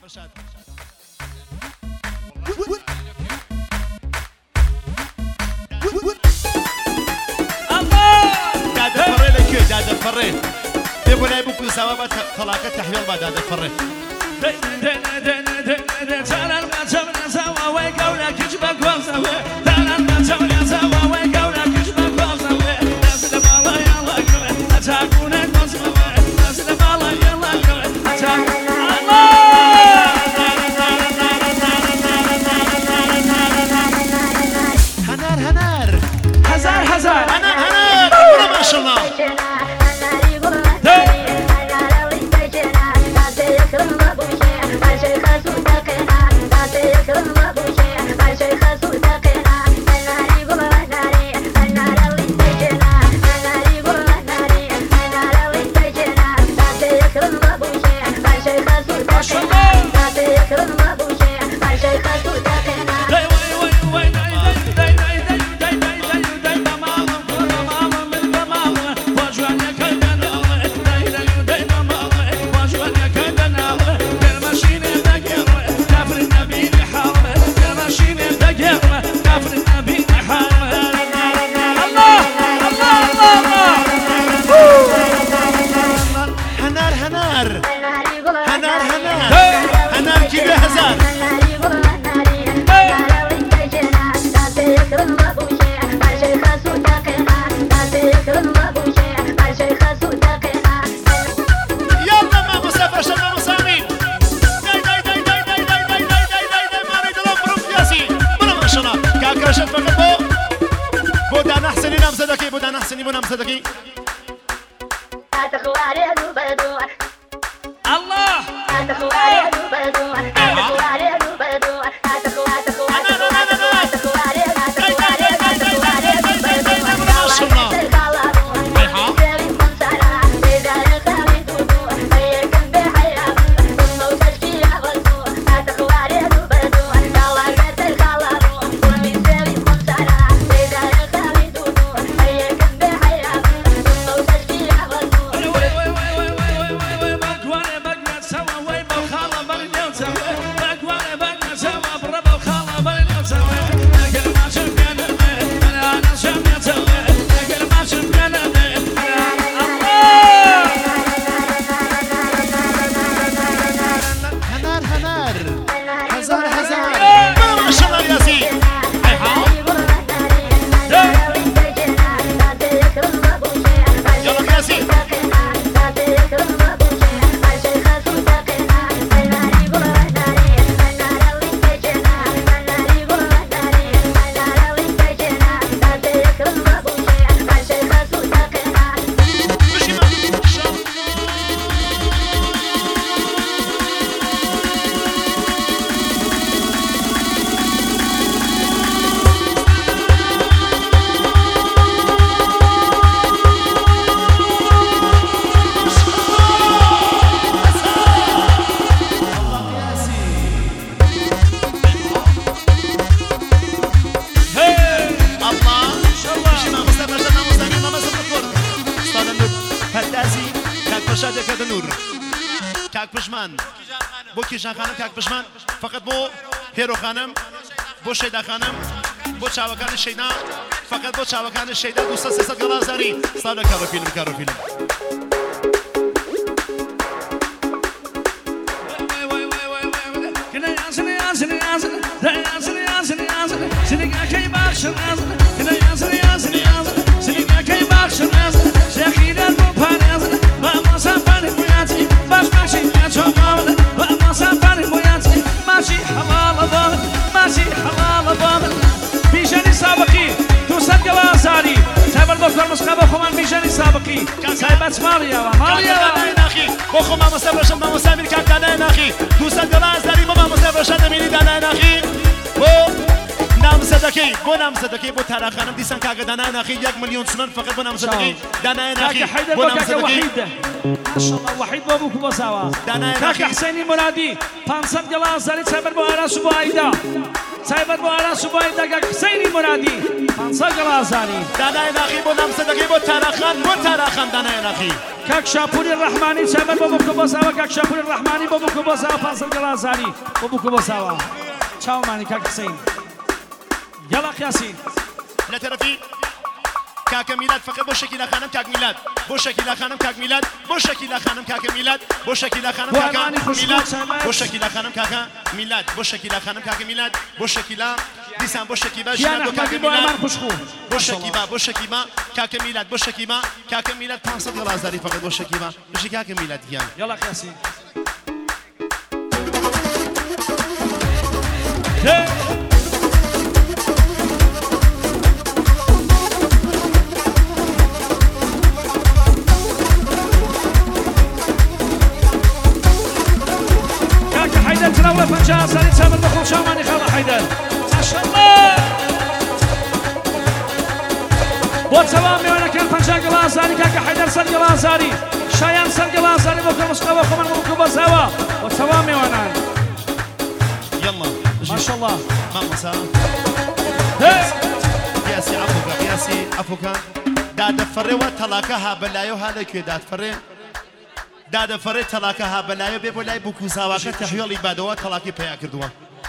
دادا فري لك دادا فري يقول لي بكون سوا طلاقة تحويل بعد دادا فري بو کیژان خانم کاک پشمان فقط بو هیرو خانم بو شیدا خانم بو چاوکان شیدا فقط بو چاوکان شیدا 200 گلازاری سال کارو فیلم مسخبه خوان میشنی سابقی سایبت مالیا نخی با خو ما مسافرشم ما مسافر کردن نخی 200 دلار داری ما مسافرشم نمیری دادن نخی بو نام صدقی بو ترا خانم دیسان کاغ دانا نخی 1 میلیون سنن فقط بو نام صدقی دانا نخی بو نام صدقی ما شاء الله وحید بابو کو بساوا کاک حسینی مرادی 500 دلار داری سایبر بو آراس بو ایدا سایبت بو آراس بو ایدا کاک حسینی مرادی 500 دلار داری دانا نخی بو نام صدقی بو ترا خان دانا نخی كاك شاپوری الرحمانی چەمەر بۆ بکە بۆ ساوە کاک شاپوری الرحمانی بۆ بکە بۆ ساوە 500 گەڵازانی بۆ بکە بۆ ساوە چاومانی کاک حسین یاڵا قیاسی لە تەرەفی کاکە میلاد فقط بۆ شەکیلا خانم کاک میلاد بۆ شەکیلا خانم کاک میلاد بۆ شەکیلا خانم کاکە میلاد بۆ شەکیلا خانم کاکە میلاد بۆ شەکیلا خانم کاکە میلاد بۆ شەکیلا خانم کاکە میلاد بۆ شەکیلا دیسان بۆ شەکیبا ژیان بۆ کاکە میلاد بۆ شەکیبا کاکە میلاد بۆ شەکیبا کاکە میلاد 500 گەڵازاری فقط بۆ شەکیبا بەشی کاکە میلاد گیان یاڵا قیاسی تراوله 50 سالي تامر بخل شاماني خاله حيدر ما شاء الله بوتسوامي وانا كان 50 قلازاري كاكا حيدر سر قلازاري شايان سر قلازاري بوكا مسقوى خمر بوكا بوساوا بوتسوامي وانا يلا ما شاء الله ماما سا قياسي عفوكا قياسي عفوكا داد فري وطلاكا هابلايو هذا كي داد فري دادا فرێت تەلاکە ها بەلایە بێ بۆ لای بووکو ساواکە تەحویڵی بادەوە تەلاکی پیا کردووە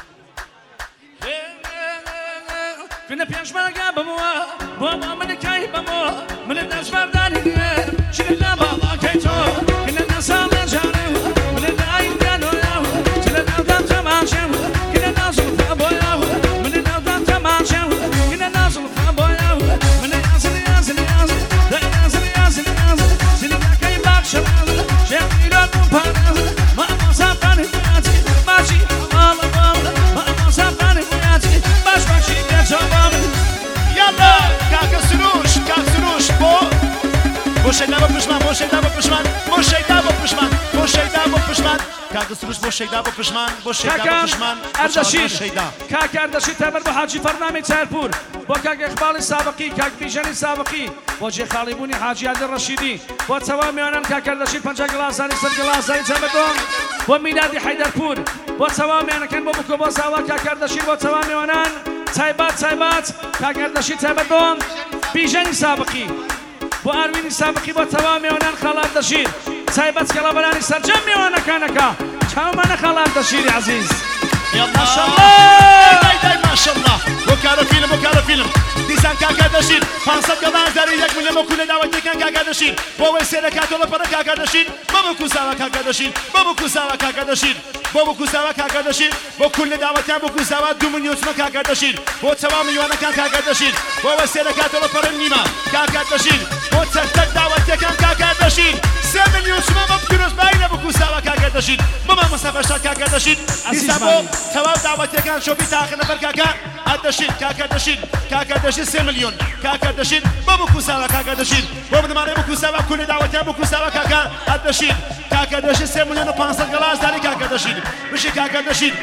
فينا بيشمرقا بموا بابا من كاي بموا من الناس فرداني شلنا بابا كيتو كنا الناس على جارو من العين كانوا ياو شلنا ذات تماشاو كنا الناس فابوياو من الناس تماشاو كنا الناس فابوياو من ياسر ياسر ياسر ياسر ياسر ياسر سنين كاي باكشر شايلون بارز ما صافاني بياتي ماشي الله ما صافاني بياتي باش ماشي يلا كاكا سروش بو شيدا بو پشمان بو شيدا بو پشمان بو شيدا بو پشمان بو شيدا بو پشمان كاكا سروش بو شيدا بو پشمان بو شيدا بو پشمان اردشیر كاكا اردشیر تامر بو حاجی فرنامه چارپور بو كاكا اقبال سابقی كاك بیژن سابقی بو جي خالبونی حاجی عبد الرشیدی بو تمام میانان كاكا اردشیر 50 گلاسانی سر گلاسانی تامر بو میلادی حیدرپور بو تمام میانان كان بو بکو بو ساوا كاكا اردشیر بو تمام میانان تایبات كاكا اردشیر تامر بو بیژن سابقی بو آروین سابقی با تمام میوانان خالد دشیر تایبت کلابرانی سرجم میوانه کانکا چاومانه خالد دشیری عزیز يلا ما شاء الله داي ما شاء الله وكالو فيلم ديسان كاكا دشير 500 گەڵازاری 1 ملیۆن بۆ کولە داوەتیەکان کاکا دەشیر بۆ ئەوەی سێرەکاتەوە پەرە کاکا دەشیر بۆ بکو ساوە کاکا دەشیر بۆ بکو ساوە کاکا دەشیر بۆ بکو ساوە کاکا دەشیر بۆ کولە داوەتیان بۆ کوساوە 2 ملیۆن کاکا دەشیر بۆ چەوا میلیۆنەکان کاکا دەشیر بۆ ئەوەی سێرەکاتەوە پەرە نیمە کاکا دەشیر بۆ چەرتەک داوەتیەکان کاکا دەشیر 3 ملیۆن بۆ پیرۆزبایی لە بکو ساوە کاکا دەشیر بۆ مامۆستا کاکا دەشیر دیسان بۆ تەواو داوەتیەکان شۆبی تاخە نەفەر کاکا الدشير كاكا دشير 3 مليون كاكا دشير بابو ساوا كاكا دشير بابو ماري بكو ساوا كل دعوتي بكو ساوا كاكا الدشير كاكا دشير 3 مليون و 500 گلاس داري كاكا دشير مشي كاكا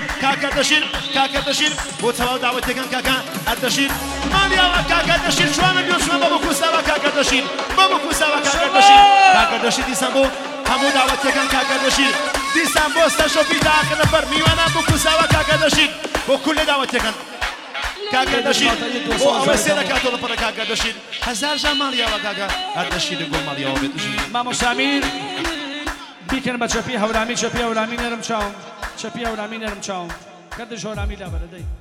دشير بو توا دعوتي كان كاكا الدشير ماليا كاكا دشير شو مليون شو بابو ساوا كاكا دشير بابو ساوا كاكا دشير ديسامبو همو دعوتي كان كاكا دشير ديسامبو استشو في داخل نفر ميوانا بكو ساوا كاكا دشير وكل دعوتي كان كاكا دشير بو أوسينا كاتولا برا كاكا دشير 1000 جماليا وكاكا الدشير يقول ماليا وبيدشير مامو سامير بيكن بتشفي هورامي نرم شاون شفي هورامي نرم شاون كدش هورامي لا بلدي